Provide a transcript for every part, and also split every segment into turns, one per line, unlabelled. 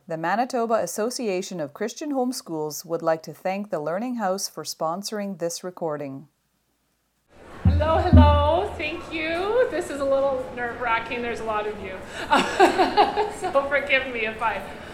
The Manitoba Association of Christian Homeschools would like to thank the Learning House for sponsoring this recording.
Hello, thank you. This is a little nerve-wracking, there's a lot of you. So forgive me if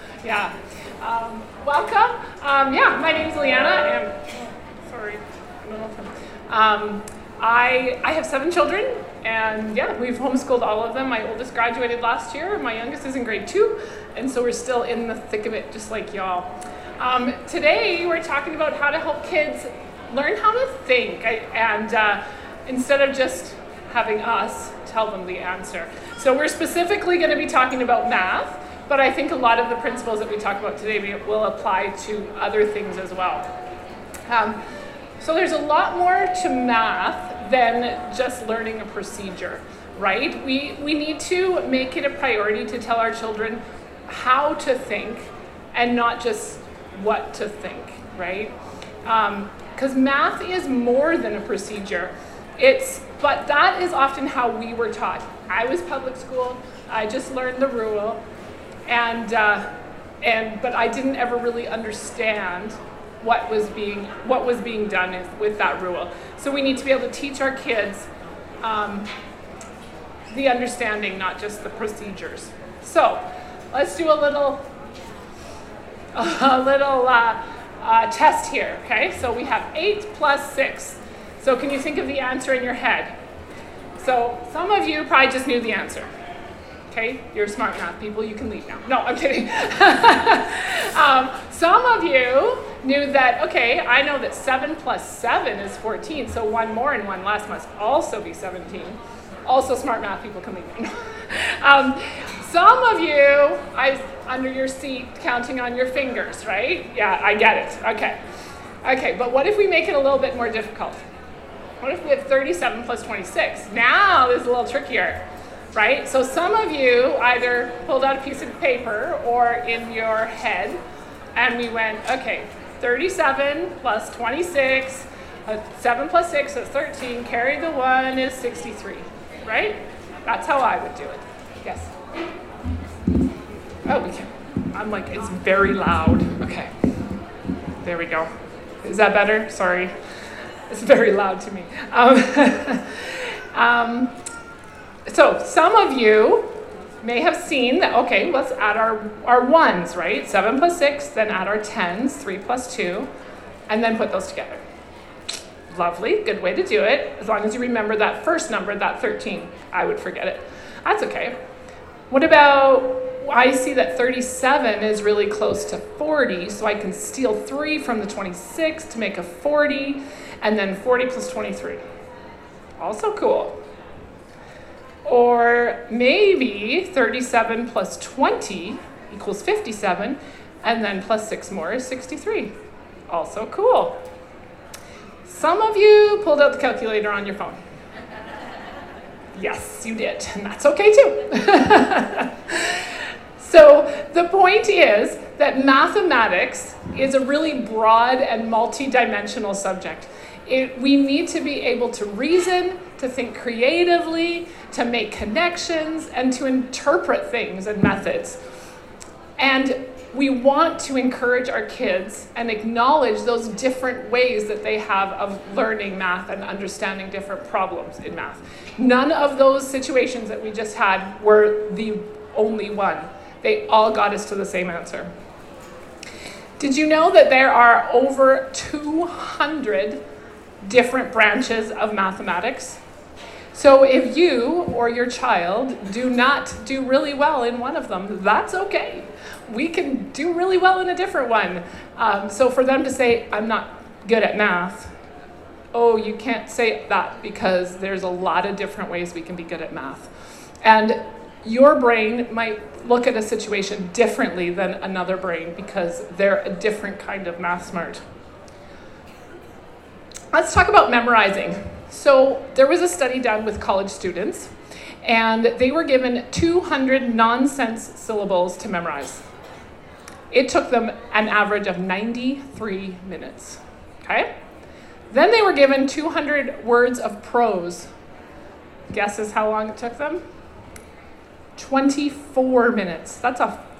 welcome. My name is Leanna, and sorry, I don't know if I have 7 children, and we've homeschooled all of them. My oldest graduated last year, my youngest is in grade 2, and so we're still in the thick of it, just like y'all. Today, we're talking about how to help kids learn how to think, instead of just having us tell them the answer. So we're specifically going to be talking about math, but I think a lot of the principles that we talk about today will apply to other things as well. So there's a lot more to math than just learning a procedure, right? We need to make it a priority to tell our children how to think and not just what to think, right? Because math is more than a procedure. But that is often how we were taught. I was public school. I just learned the rule, but I didn't ever really understand what was being done with that rule. So we need to be able to teach our kids the understanding, not just the procedures. So let's do a little test here. Okay, so we have 8 plus 6. So can you think of the answer in your head? So some of you probably just knew the answer. Okay, you're smart math people, you can leave now. No, I'm kidding. Some of you knew that, okay, I know that 7 plus 7 is 14, so 1 more and 1 less must also be 17. Also smart math people can leave now. Some of you, under your seat, counting on your fingers, right? Yeah, I get it, okay, but what if we make it a little bit more difficult? What if we have 37 plus 26? Now this is a little trickier, right? So some of you either pulled out a piece of paper or in your head, and we went, okay, 37 plus 26, 7 plus 6 is 13, carry the 1 is 63, right? That's how I would do it. Yes? Oh, we can. I'm like, it's very loud. Okay. There we go. Is that better? Sorry. It's very loud to me. So some of you may have seen that, okay, let's add our ones, right? 7 plus 6, then add our 10s, 3 plus 2, and then put those together. Lovely, good way to do it. As long as you remember that first number, that 13. I would forget it. That's okay. What about, I see that 37 is really close to 40, so I can steal 3 from the 26 to make a 40, and then 40 plus 23. Also cool. Or maybe 37 plus 20 equals 57, and then plus 6 more is 63. Also cool. Some of you pulled out the calculator on your phone. Yes, you did, and that's okay too. So the point is that mathematics is a really broad and multi-dimensional subject. We need to be able to reason, to think creatively, to make connections, and to interpret things and methods. And we want to encourage our kids and acknowledge those different ways that they have of learning math and understanding different problems in math. None of those situations that we just had were the only one. They all got us to the same answer. Did you know that there are over 200 different branches of mathematics? So if you or your child do not do really well in one of them, that's okay. We can do really well in a different one. So for them to say, I'm not good at math, oh, you can't say that because there's a lot of different ways we can be good at math. And your brain might look at a situation differently than another brain because they're a different kind of math smart. Let's talk about memorizing. So there was a study done with college students, and they were given 200 nonsense syllables to memorize. It took them an average of 93 minutes, okay? Then they were given 200 words of prose. Guesses how long it took them? 24 minutes. That's a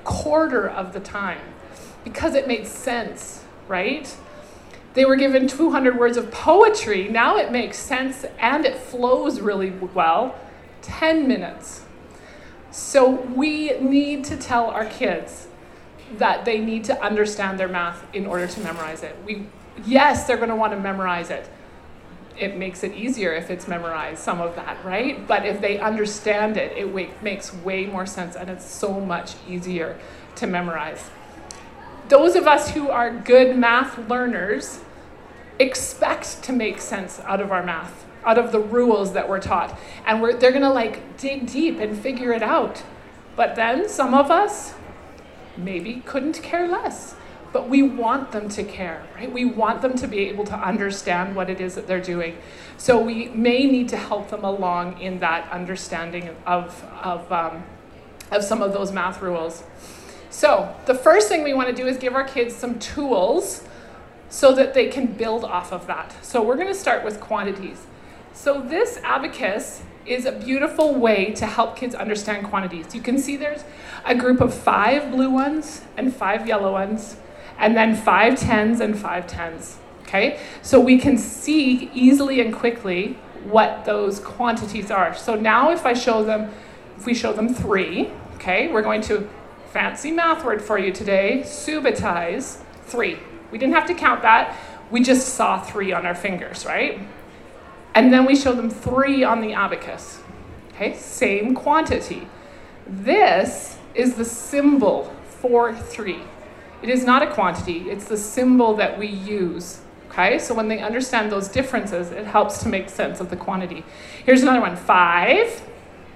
quarter of the time, because it made sense, right? They were given 200 words of poetry. Now it makes sense and it flows really well. 10 minutes. So we need to tell our kids that they need to understand their math in order to memorize it. Yes, they're going to want to memorize it. It makes it easier if it's memorized, some of that, right? But if they understand it, it makes way more sense, and it's so much easier to memorize. Those of us who are good math learners expect to make sense out of our math, out of the rules that we're taught. And they're going to dig deep and figure it out. But then some of us maybe couldn't care less. But we want them to care, right? We want them to be able to understand what it is that they're doing. So we may need to help them along in that understanding of some of those math rules. So the first thing we want to do is give our kids some tools so that they can build off of that. So we're going to start with quantities. So this abacus is a beautiful way to help kids understand quantities. You can see there's a group of 5 blue ones and 5 yellow ones, and then 5 tens and 5 tens, okay? So we can see easily and quickly what those quantities are. So now if we show them 3, okay, we're going to, fancy math word for you today, subitize 3. We didn't have to count that, we just saw 3 on our fingers, right? And then we show them 3 on the abacus, okay? Same quantity. This is the symbol for 3. It is not a quantity, it's the symbol that we use, okay? So when they understand those differences, it helps to make sense of the quantity. Here's another one, 5,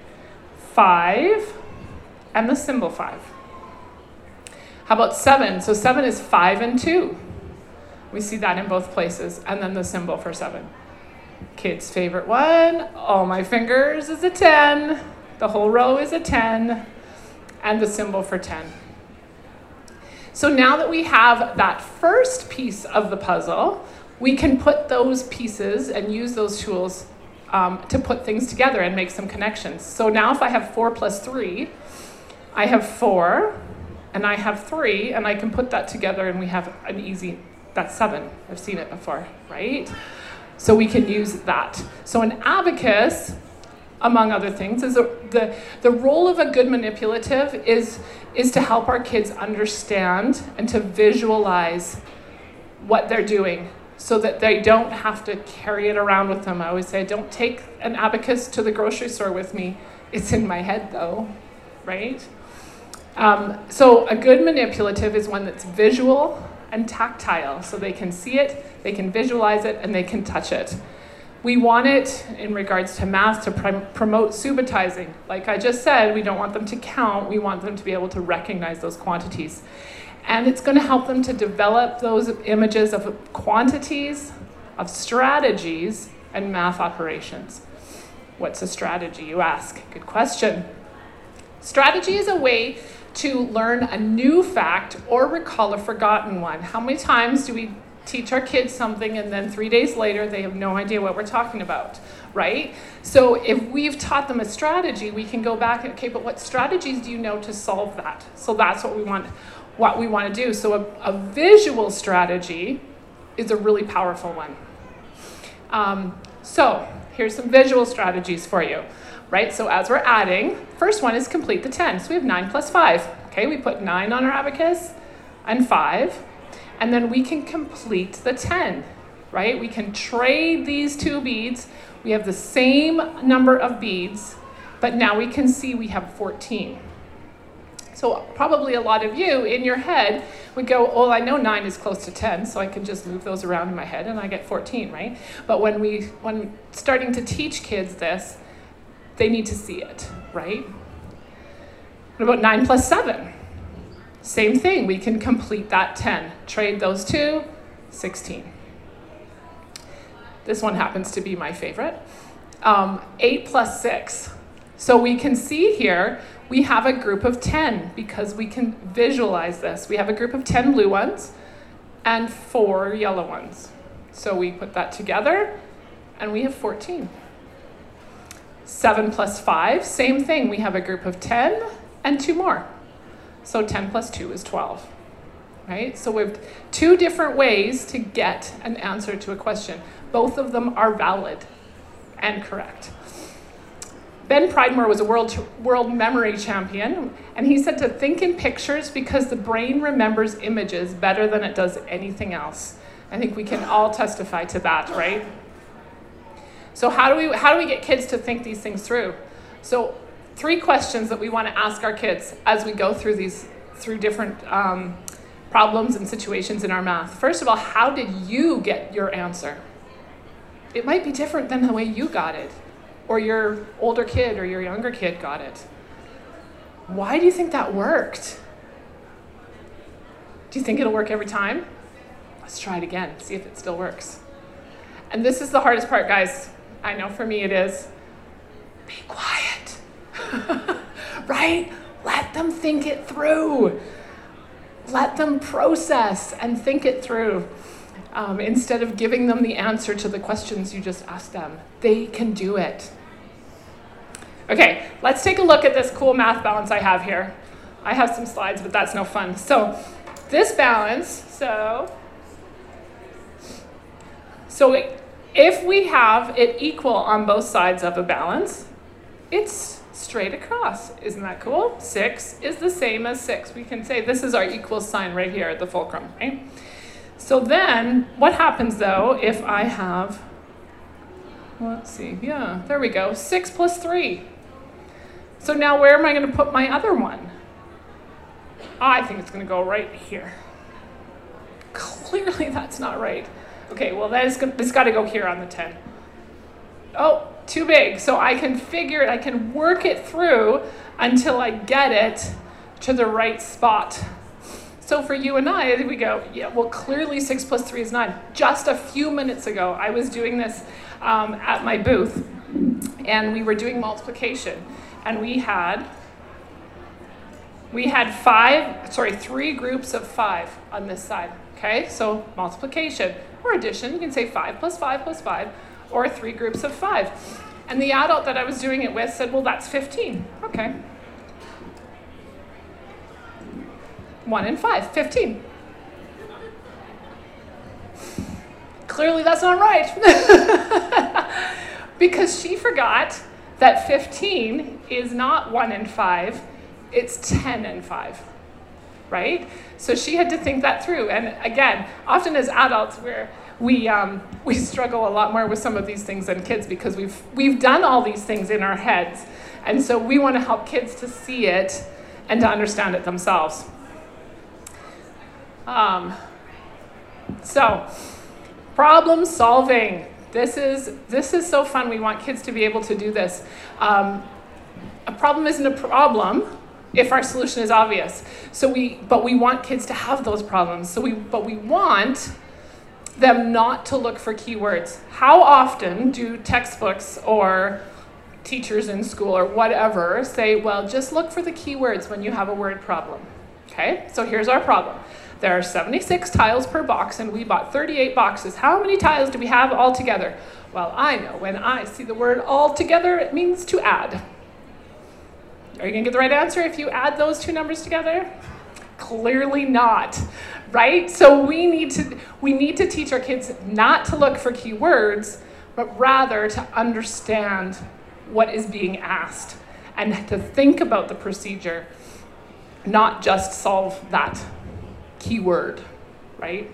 5, and the symbol 5. How about 7? So 7 is 5 and 2. We see that in both places, and then the symbol for 7. Kids' favorite one, all my fingers is a 10, the whole row is a 10, and the symbol for 10. So now that we have that first piece of the puzzle, we can put those pieces and use those tools to put things together and make some connections. So now if I have 4 plus 3, I have 4, and I have 3, and I can put that together and we have an easy, that's 7. I've seen it before, right? So we can use that. So an abacus, among other things, is the role of a good manipulative is to help our kids understand and to visualize what they're doing so that they don't have to carry it around with them. I always say, don't take an abacus to the grocery store with me. It's in my head though, right? So a good manipulative is one that's visual and tactile, so they can see it, they can visualize it, and they can touch it. We want it, in regards to math, to promote subitizing. Like I just said, we don't want them to count, we want them to be able to recognize those quantities. And it's going to help them to develop those images of quantities, of strategies, and math operations. What's a strategy, you ask? Good question. Strategy is a way to learn a new fact or recall a forgotten one. How many times do we teach our kids something and then 3 days later they have no idea what we're talking about, right? So if we've taught them a strategy, we can go back and, okay, but what strategies do you know to solve that? So that's what we want to do. So a visual strategy is a really powerful one. So here's some visual strategies for you. Right, so as we're adding, first one is complete the 10. So we have 9 plus 5. Okay, we put 9 on our abacus and 5. And then we can complete the 10, right? We can trade these 2 beads. We have the same number of beads, but now we can see we have 14. So probably a lot of you in your head would go, oh, I know 9 is close to 10, so I can just move those around in my head and I get 14, right? But when starting to teach kids this, they need to see it, right? What about 9 plus 7? Same thing, we can complete that 10. Trade those 2, 16. This one happens to be my favorite. 8 plus 6. So we can see here, we have a group of 10 because we can visualize this. We have a group of 10 blue ones and 4 yellow ones. So we put that together and we have 14. 7 plus 5, same thing. We have a group of 10 and 2 more. So 10 plus 2 is 12, right? So we have two different ways to get an answer to a question. Both of them are valid and correct. Ben Pridemore was a world memory champion, and he said to think in pictures because the brain remembers images better than it does anything else. I think we can all testify to that, right? So how do we get kids to think these things through? So 3 questions that we want to ask our kids as we go through different problems and situations in our math. First of all, how did you get your answer? It might be different than the way you got it, or your older kid or your younger kid got it. Why do you think that worked? Do you think it'll work every time? Let's try it again, see if it still works. And this is the hardest part, guys. I know for me it is. Be quiet, right? Let them think it through. Let them process and think it through. Instead of giving them the answer to the questions you just asked them. They can do it. Okay, let's take a look at this cool math balance I have here. I have some slides, but that's no fun. So this balance, so if we have it equal on both sides of a balance, it's straight across. Isn't that cool? 6 is the same as 6. We can say this is our equal sign right here at the fulcrum, right? So then, what happens though if I have, let's see, yeah, there we go, 6 plus 3. So now where am I going to put my other one? I think it's going to go right here. Clearly that's not right. Okay, well it's got to go here on the 10. Oh, too big. So I can figure it, I can work it through until I get it to the right spot. So for you and I, we go, yeah, well, clearly 6 plus 3 is 9. Just a few minutes ago, I was doing this at my booth, and we were doing multiplication. And we had 3 groups of 5 on this side, okay? So multiplication or addition, you can say 5 plus 5 plus 5, or 3 groups of 5. And the adult that I was doing it with said, well, that's 15. Okay. 1 and 5, 15. Clearly that's not right. Because she forgot that 15 is not 1 and 5, it's 10 and 5, right? So she had to think that through. And again, often as adults, we struggle a lot more with some of these things than kids because we've done all these things in our heads. And so we want to help kids to see it and to understand it themselves. So, problem solving. This is so fun. We want kids to be able to do this. A problem isn't a problem if our solution is obvious. But we want kids to have those problems. But we want them not to look for keywords. How often do textbooks or teachers in school or whatever say, well, just look for the keywords when you have a word problem? Okay, so here's our problem. There are 76 tiles per box, and we bought 38 boxes. How many tiles do we have all together? Well, I know when I see the word all together, it means to add. Are you going to get the right answer if you add those two numbers together? Clearly not, right? So we need to teach our kids not to look for keywords, but rather to understand what is being asked and to think about the procedure, not just solve that keyword, right?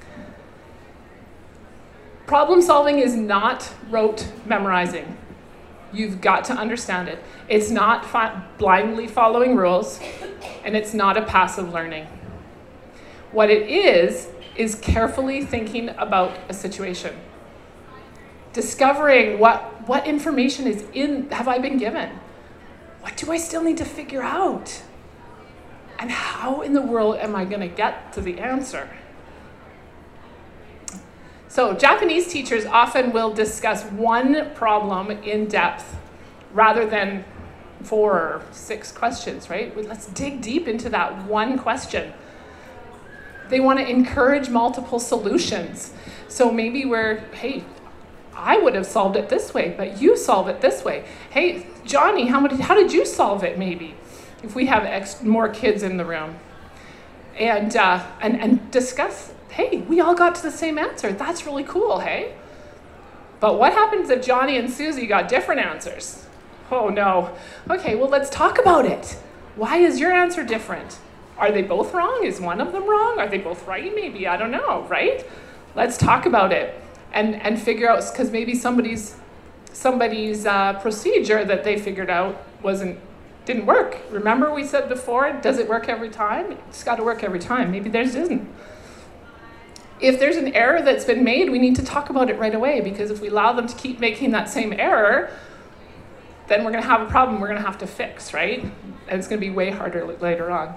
Problem solving is not rote memorizing. You've got to understand it. It's not blindly following rules, and it's not a passive learning. What it is carefully thinking about a situation. Discovering what information have I been given? What do I still need to figure out? And how in the world am I going to get to the answer? So Japanese teachers often will discuss one problem in depth rather than 4 or 6 questions, right? Let's dig deep into that one question. They want to encourage multiple solutions. So maybe hey, I would have solved it this way, but you solve it this way. Hey, Johnny, how did you solve it maybe? if we have more kids in the room and discuss, hey, we all got to the same answer. That's really cool, hey? But what happens if Johnny and Susie got different answers? Oh no. Okay, well, let's talk about it. Why is your answer different? Are they both wrong? Is one of them wrong? Are they both right? Maybe, I don't know, right? Let's talk about it and figure out, because maybe somebody's procedure that they figured out didn't work. Remember we said before, does it work every time? It's got to work every time. Maybe theirs isn't. If there's an error that's been made, we need to talk about it right away, because if we allow them to keep making that same error, then we're going to have a problem we're going to have to fix, right? And it's going to be way harder later on.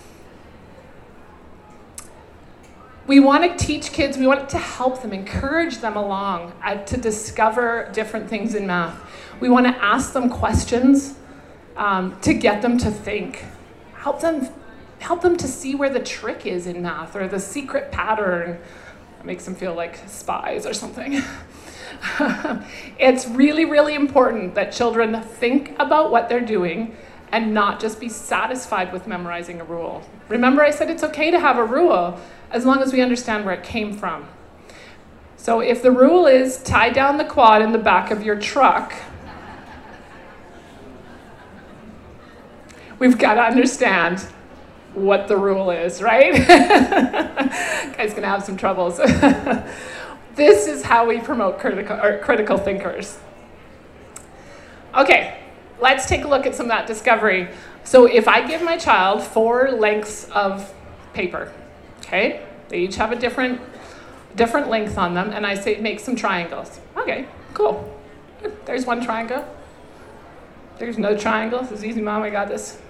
We want to teach kids, we want to help them, encourage them along to discover different things in math. We want to ask them questions to get them to think. Help them to see where the trick is in math or the secret pattern. It makes them feel like spies or something. It's really, really important that children think about what they're doing and not just be satisfied with memorizing a rule. Remember I said it's okay to have a rule as long as we understand where it came from. So if the rule is tie down the quad in the back of your truck, we've got to understand what the rule is, right? Guy's gonna have some troubles. This is how we promote critical thinkers. Okay, let's take a look at some of that discovery. So if I give my child 4 lengths of paper, okay, they each have a different length on them, and I say make some triangles. Okay, cool. There's one triangle. There's another triangle. This is easy, Mom, I got this.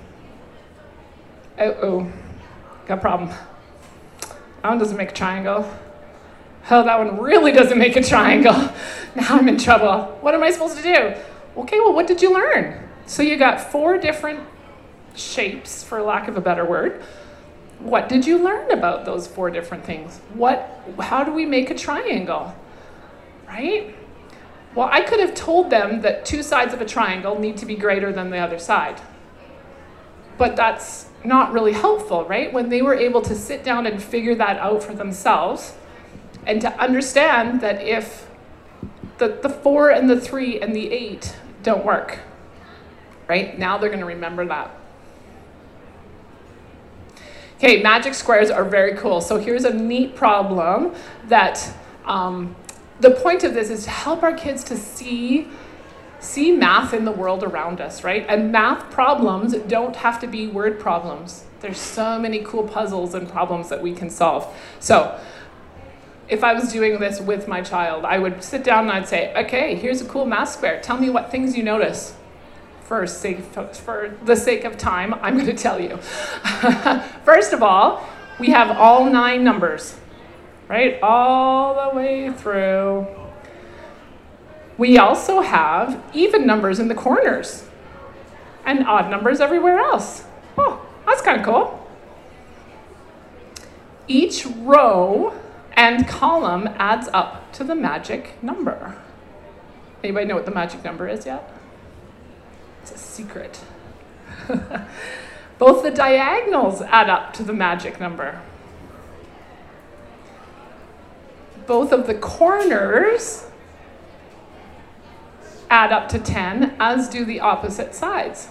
Oh, got a problem. That one doesn't make a triangle. Oh, that one really doesn't make a triangle. Now I'm in trouble. What am I supposed to do? Okay, well, what did you learn? So you got 4 different shapes, for lack of a better word. What did you learn about those 4 different things? How do we make a triangle, right? Well, I could have told them that 2 sides of a triangle need to be greater than the other side. But that's not really helpful, right? When they were able to sit down and figure that out for themselves and to understand that if the 4 and the 3 and the 8 don't work, right? Now they're going to remember that. Okay, magic squares are very cool. So here's a neat problem that the point of this is to help our kids to see math in the world around us, right? And math problems don't have to be word problems. There's so many cool puzzles and problems that we can solve. So if I was doing this with my child, I would sit down and I'd say, okay, here's a cool math square. Tell me what things you notice. For the sake of time, I'm going to tell you. First of all, we have all 9 numbers, right? All the way through. We also have even numbers in the corners and odd numbers everywhere else. Oh, that's kind of cool. Each row and column adds up to the magic number. Anybody know what the magic number is yet? It's a secret. Both the diagonals add up to the magic number. Both of the corners add up to 10, as do the opposite sides.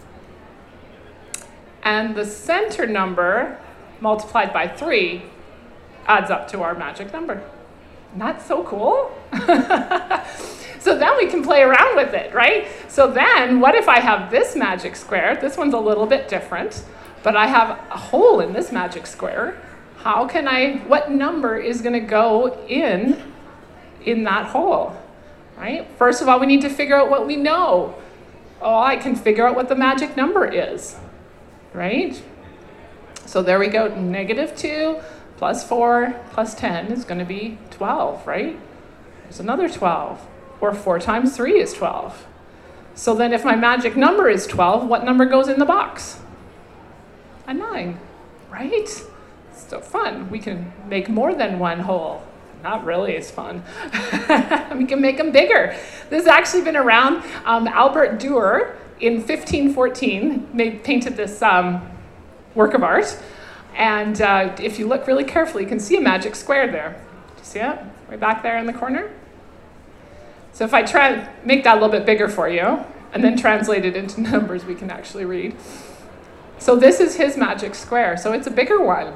And the center number multiplied by 3 adds up to our magic number. Isn't that so cool? So then we can play around with it, right? So then what if I have this magic square? This one's a little bit different, but I have a hole in this magic square. What number is going to go in that hole, right? First of all, we need to figure out what we know. Oh, I can figure out what the magic number is, right? So there we go, -2 plus 4 plus 10 is going to be 12, right? There's another 12. Or 4 times 3 is 12. So then if my magic number is 12, what number goes in the box? A 9, right? So fun. We can make more than one hole. Not really as fun. We can make them bigger. This has actually been around. Albert Dürer in 1514, they painted this work of art. And if you look really carefully, you can see a magic square there. Do you see it? Right back there in the corner? So if I try to make that a little bit bigger for you, and then translate it into numbers we can actually read. So this is his magic square. So it's a bigger one.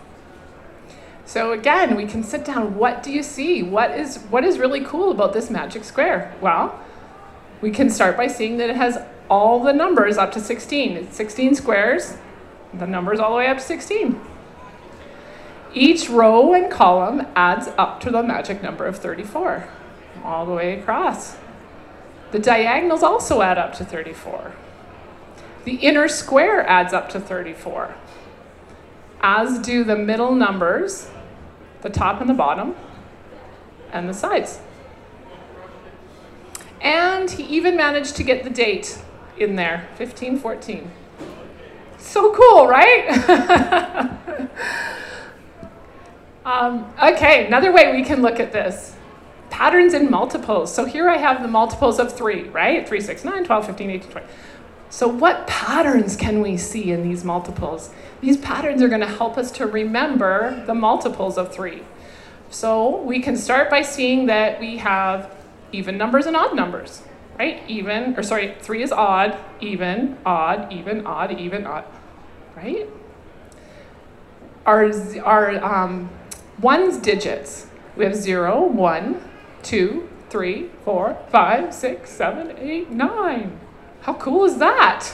So again, we can sit down. What do you see? What is really cool about this magic square? Well, we can start by seeing that it has all the numbers up to 16. It's 16 squares. The numbers all the way up to 16. Each row and column adds up to the magic number of 34, all the way across. The diagonals also add up to 34. The inner square adds up to 34, as do the middle numbers, the top and the bottom, and the sides. And he even managed to get the date in there, 1514. So cool, right? Okay, another way we can look at this. Patterns in multiples. So here I have the multiples of 3, right? 3, 6, 9, 12, 15, 18, 20. So what patterns can we see in these multiples? These patterns are going to help us to remember the multiples of 3. So we can start by seeing that we have even numbers and odd numbers, right? 3 is odd, even, odd, even, odd, even, odd, right? Our ones digits, we have 0, 1, 2, 3, 4, 5, 6, 7, 8, 9. How cool is that?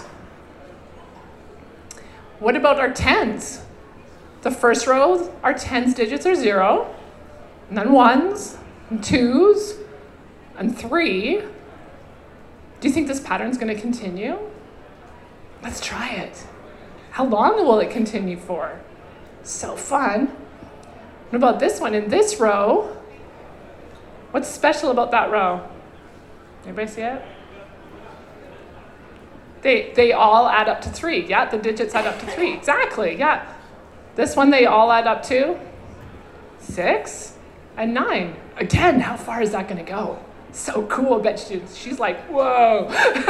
What about our tens? The first row, our tens digits are 0, and then 1s, and 2s, and 3. Do you think this pattern's going to continue? Let's try it. How long will it continue for? So fun. What about this one? In this row, what's special about that row? Anybody see it? They all add up to 3. Yeah, the digits add up to 3. Exactly, yeah. This one, they all add up to 6 and 9. Again, how far is that going to go? So cool. I bet she's like, whoa.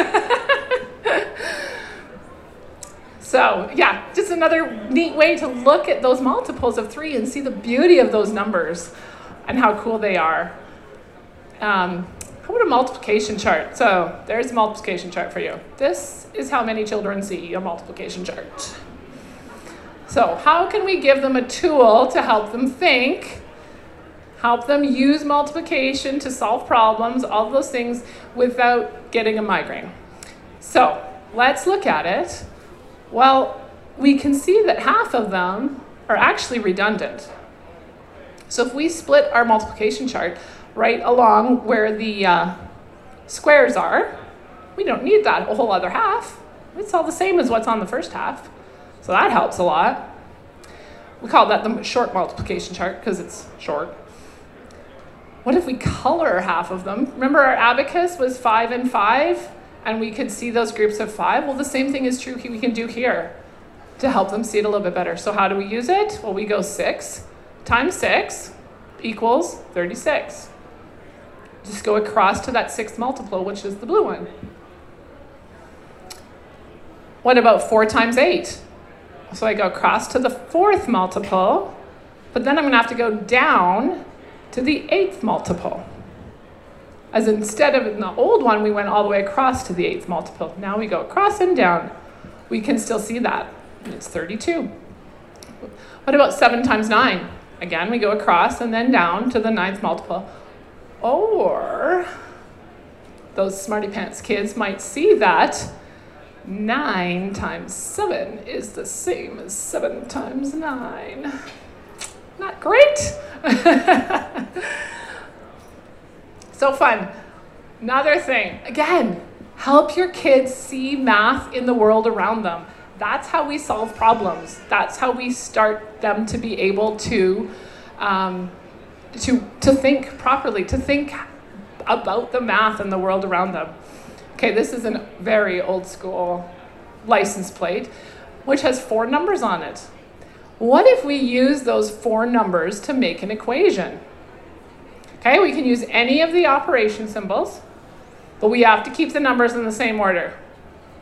So yeah, just another neat way to look at those multiples of 3 and see the beauty of those numbers and how cool they are. How about a multiplication chart? So there's a multiplication chart for you. This is how many children see a multiplication chart. So how can we give them a tool to help them think, help them use multiplication to solve problems, all those things, without getting a migraine? So let's look at it. Well, we can see that half of them are actually redundant. So if we split our multiplication chart right along where the squares are, we don't need that whole other half. It's all the same as what's on the first half. So that helps a lot. We call that the short multiplication chart because it's short. What if we color half of them? Remember our abacus was 5 and 5, and we could see those groups of 5? Well, the same thing is true we can do here to help them see it a little bit better. So how do we use it? Well, we go 6 times 6 equals 36. Just go across to that 6th multiple, which is the blue one. What about 4 times 8? So I go across to the 4th multiple, but then I'm going to have to go down to the 8th multiple. As instead of in the old one, we went all the way across to the 8th multiple. Now we go across and down. We can still see that. It's 32. What about 7 times 9? Again, we go across and then down to the 9th multiple. Or those smarty pants kids might see that 9 times 7 is the same as 7 times 9. Not great? So fun. Another thing, again, help your kids see math in the world around them. That's how we solve problems. That's how we start them to be able to think properly, to think about the math and the world around them. Okay, this is a very old school license plate, which has 4 numbers on it. What if we use those 4 numbers to make an equation? Okay, we can use any of the operation symbols, but we have to keep the numbers in the same order.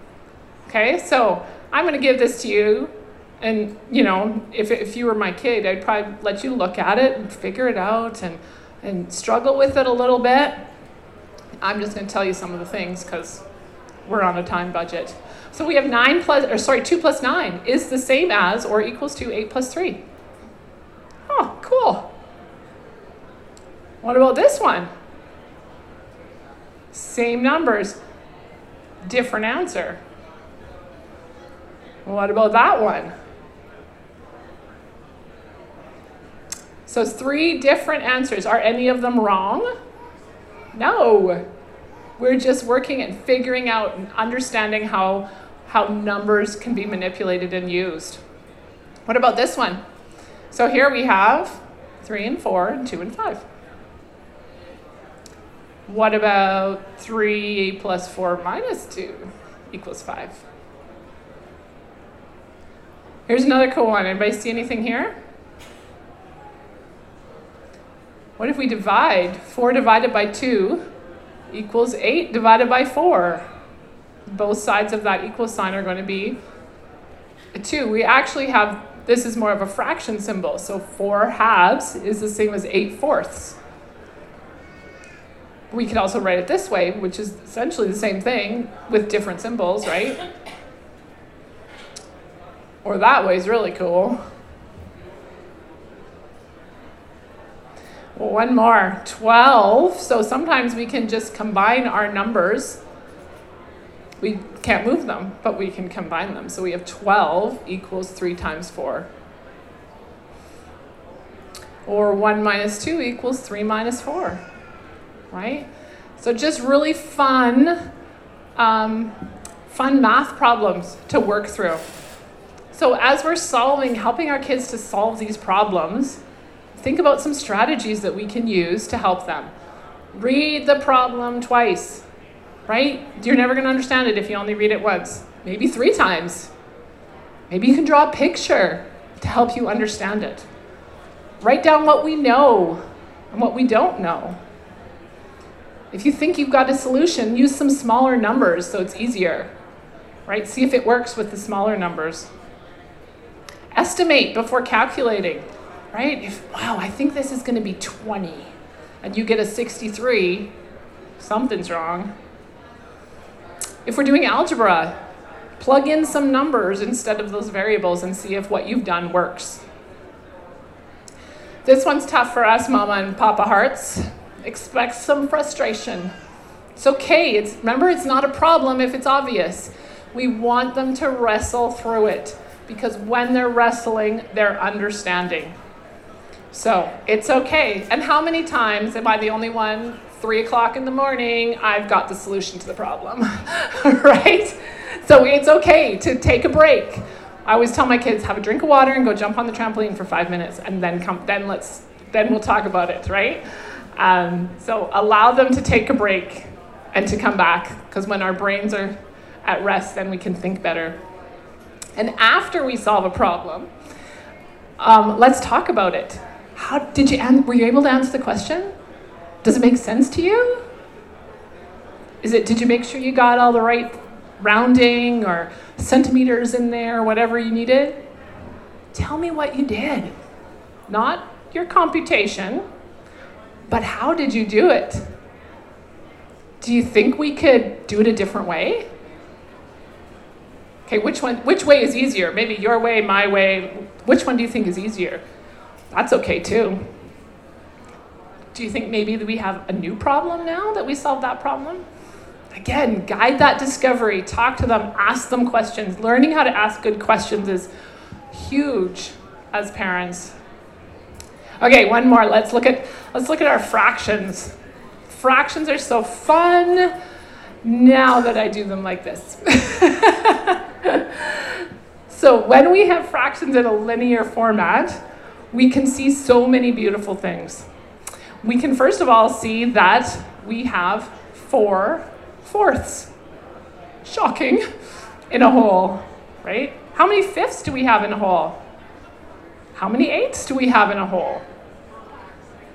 Okay, so I'm going to give this to you, and if you were my kid, I'd probably let you look at it and figure it out and struggle with it a little bit. I'm just going to tell you some of the things because we're on a time budget. So we have 2 plus 9 is the same as or equals to 8 plus 3. Oh, cool. What about this one? Same numbers, different answer. What about that one? So 3 different answers. Are any of them wrong? No. We're just working and figuring out and understanding how numbers can be manipulated and used. What about this one? So here we have 3 and 4 and 2 and 5. What about 3 plus 4 minus 2 equals 5? Here's another cool one. Anybody see anything here? What if we divide 4 divided by 2 equals 8 divided by 4? Both sides of that equal sign are going to be a 2. We actually have, this is more of a fraction symbol. So 4 halves is the same as 8 fourths. We could also write it this way, which is essentially the same thing with different symbols, right? Or that way is really cool. Well, one more, 12. So sometimes we can just combine our numbers. We can't move them, but we can combine them. So we have 12 equals 3 times 4. Or 1 minus 2 equals 3 minus 4, right? So just really fun math problems to work through. So as we're helping our kids to solve these problems, think about some strategies that we can use to help them. Read the problem twice, right? You're never going to understand it if you only read it once. Maybe 3 times. Maybe you can draw a picture to help you understand it. Write down what we know and what we don't know. If you think you've got a solution, use some smaller numbers so it's easier, right? See if it works with the smaller numbers. Estimate before calculating, right? Wow, I think this is going to be 20, and you get a 63, something's wrong. If we're doing algebra, plug in some numbers instead of those variables and see if what you've done works. This one's tough for us, Mama and Papa Hearts. Expect some frustration. It's okay. Remember, it's not a problem if it's obvious. We want them to wrestle through it because when they're wrestling, they're understanding. So it's okay. And how many times am I the only one, 3 o'clock in the morning, I've got the solution to the problem, right? So it's okay to take a break. I always tell my kids, have a drink of water and go jump on the trampoline for 5 minutes and then we'll talk about it, right? So allow them to take a break and to come back, because when our brains are at rest, then we can think better. And after we solve a problem, let's talk about it. Were you able to answer the question? Does it make sense to you? Did you make sure you got all the right rounding or centimeters in there, whatever you needed? Tell me what you did. Not your computation, but how did you do it? Do you think we could do it a different way? Okay, which way is easier? Maybe your way, my way. Which one do you think is easier? That's okay too. Do you think maybe that we have a new problem now that we solved that problem? Again, guide that discovery, talk to them, ask them questions. Learning how to ask good questions is huge as parents. Okay, one more. Let's look at our fractions. Fractions are so fun now that I do them like this. So when we have fractions in a linear format, we can see so many beautiful things. We can first of all see that we have 4 fourths. Shocking. In a whole, right? How many fifths do we have in a whole? How many eighths do we have in a whole?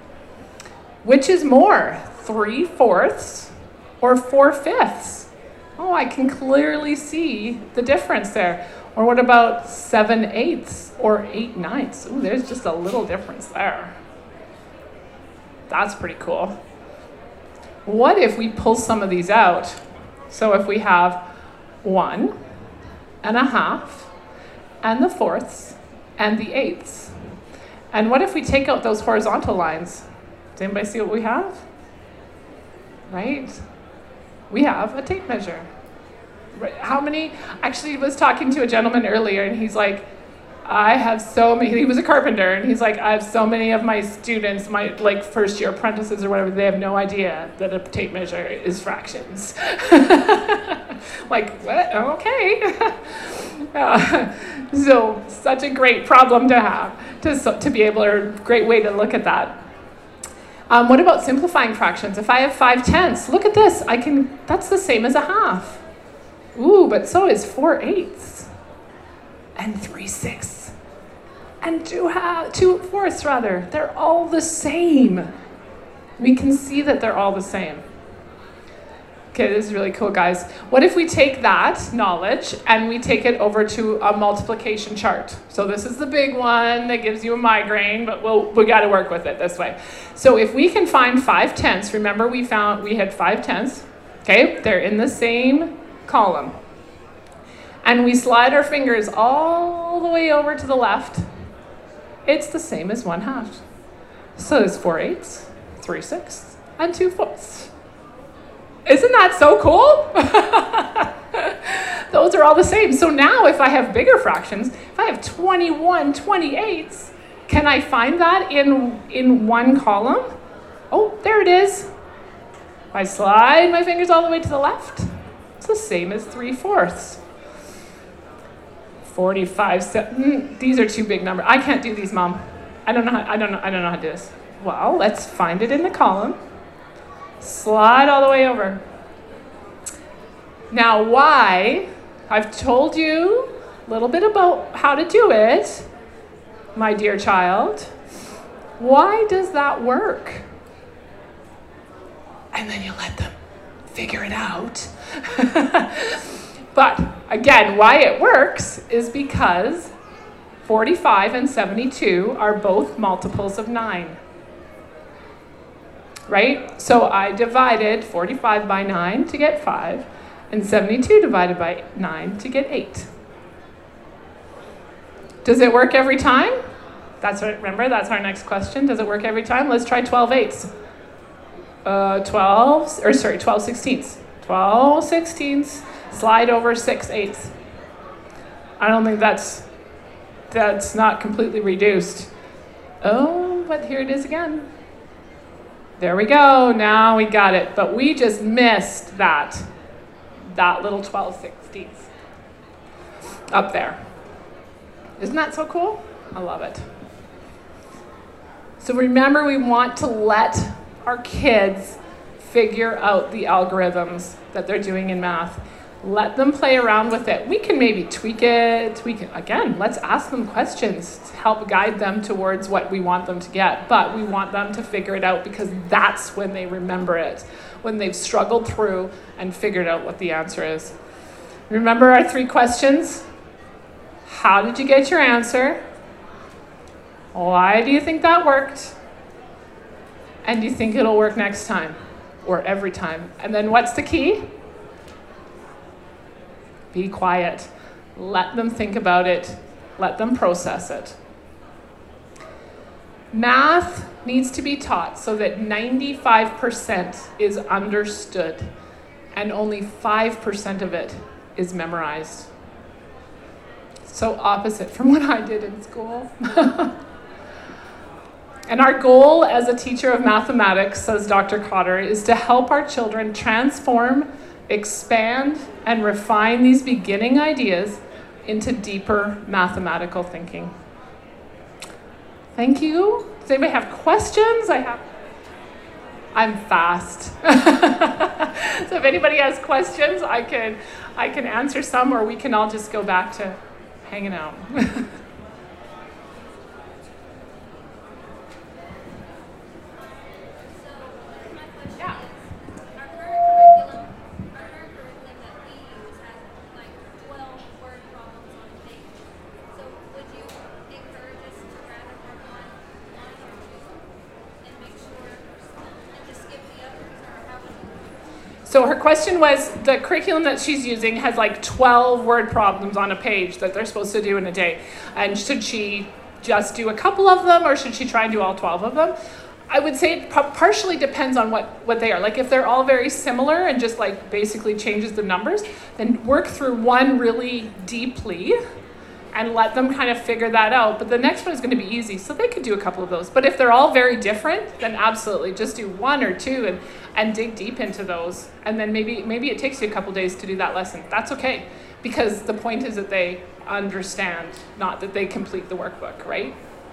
Which is more, 3 fourths or 4 fifths? Oh, I can clearly see the difference there. Or what about 7/8 or 8/9? Ooh, there's just a little difference there. That's pretty cool. What if we pull some of these out? So if we have 1.5 and the fourths and the eighths. And what if we take out those horizontal lines? Does anybody see what we have? Right? We have a tape measure. How many? Actually, I was talking to a gentleman earlier, and he's like, I have so many, he was a carpenter, and he's like, I have so many of my students, my like first year apprentices or whatever, they have no idea that a tape measure is fractions. Like, what? Okay. So, such a great problem to have, to be able, or great way to look at that. What about simplifying fractions? If I have 5/10, look at this, that's the same as a half. Ooh, but so is 4/8 and 3/6 and 2/4 rather. They're all the same. We can see that they're all the same. Okay, this is really cool, guys. What if we take that knowledge and we take it over to a multiplication chart? So this is the big one that gives you a migraine, but we got to work with it this way. So if we can find 5/10, remember we had 5/10. Okay, they're in the same column. And we slide our fingers all the way over to the left. It's the same as 1/2. So there's 4/8, 3/6, and 2/4. Isn't that so cool? Those are all the same. So now if I have bigger fractions, if I have 21/28, can I find that in one column? Oh, there it is. If I slide my fingers all the way to the left, it's the same as 3/4. 45, these are too big numbers. I can't do these, Mom. I don't know how to do this. Well, let's find it in the column. Slide all the way over. Now, why? I've told you a little bit about how to do it, my dear child. Why does that work? And then you let them figure it out. But again, why it works is because 45 and 72 are both multiples of 9. Right? So I divided 45 by 9 to get 5, and 72 divided by 9 to get 8. Does it work every time? Remember, that's our next question. Does it work every time? Let's try 12/8. 12 sixteenths. 12 sixteenths, slide over 6/8. I don't think that's not completely reduced. Oh, but here it is again. There we go, now we got it. But we just missed that little 12/16 up there. Isn't that so cool? I love it. So remember, we want to let our kids figure out the algorithms that they're doing in math. Let them play around with it. We can maybe tweak it. Again, let's ask them questions to help guide them towards what we want them to get. But we want them to figure it out because that's when they remember it, when they've struggled through and figured out what the answer is. Remember our 3 questions? How did you get your answer? Why do you think that worked? And do you think it'll work next time or every time? And then what's the key? Be quiet. Let them think about it. Let them process it. Math needs to be taught so that 95% is understood and only 5% of it is memorized. So opposite from what I did in school. And our goal as a teacher of mathematics, says Dr. Cotter, is to help our children transform, expand, and refine these beginning ideas into deeper mathematical thinking. Thank you. Does anybody have questions? I'm fast. So if anybody has questions, I can answer some, or we can all just go back to hanging out.
Our current curriculum that we
So her question was, the curriculum that she's using has like 12 word problems on a page that they're supposed to do in a day. And should she just do a couple of them, or should she try and do all 12 of them? I would say it partially depends on what they are. Like if they're all very similar and just like basically changes the numbers, then work through one really deeply and let them kind of figure that out. But the next one is going to be easy, so they could do a couple of those. But if they're all very different, then absolutely just do one or two and dig deep into those. And then maybe it takes you a couple days to do that lesson. That's okay, because the point is that they understand, not that they complete the workbook, right?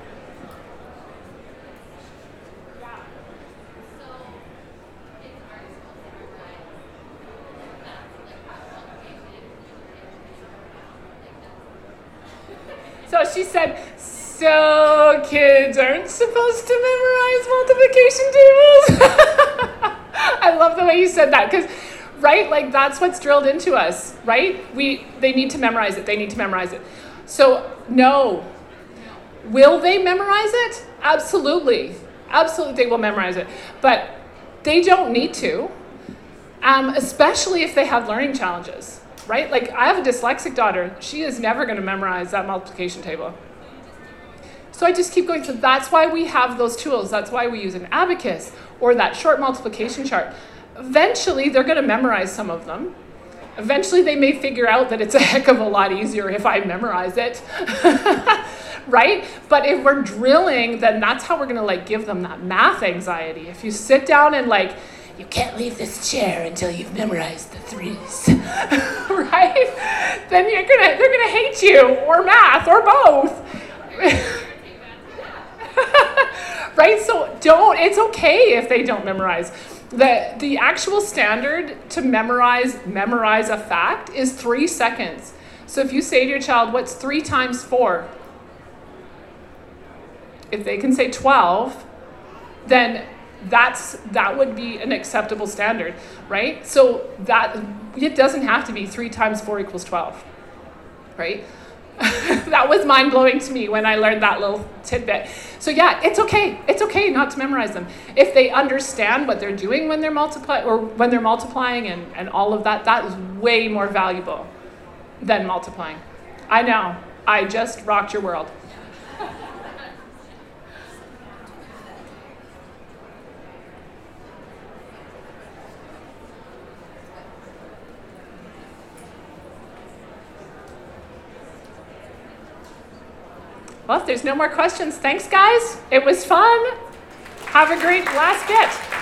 So she said, so kids aren't supposed to memorize multiplication tables? I love the way you said that, because, right, like that's what's drilled into us, right? They need to memorize it, they need to memorize it. So, no. Will they memorize it? Absolutely. Absolutely they will memorize it. But they don't need to, especially if they have learning challenges. Right? Like, I have a dyslexic daughter. She is never going to memorize that multiplication table. So I just keep going through. That's why we have those tools. That's why we use an abacus or that short multiplication chart. Eventually, they're going to memorize some of them. Eventually, they may figure out that it's a heck of a lot easier if I memorize it. Right? But if we're drilling, then that's how we're going to, like, give them that math anxiety. If you sit down and, like, you can't leave this chair until you've memorized the threes, right? Then they're gonna hate you, or math, or both. Right? So it's okay if they don't memorize. The actual standard to memorize a fact is 3 seconds. So if you say to your child, what's 3 times 4? If they can say 12, then that would be an acceptable standard, right? So that it doesn't have to be 3 times 4 equals 12, right? That was mind-blowing to me when I learned that little tidbit. So yeah, it's okay not to memorize them. If they understand what they're doing when they're multiplying and all of that, that is way more valuable than multiplying. I know, I just rocked your world. Well, if there's no more questions, thanks, guys. It was fun. Have a great last bit.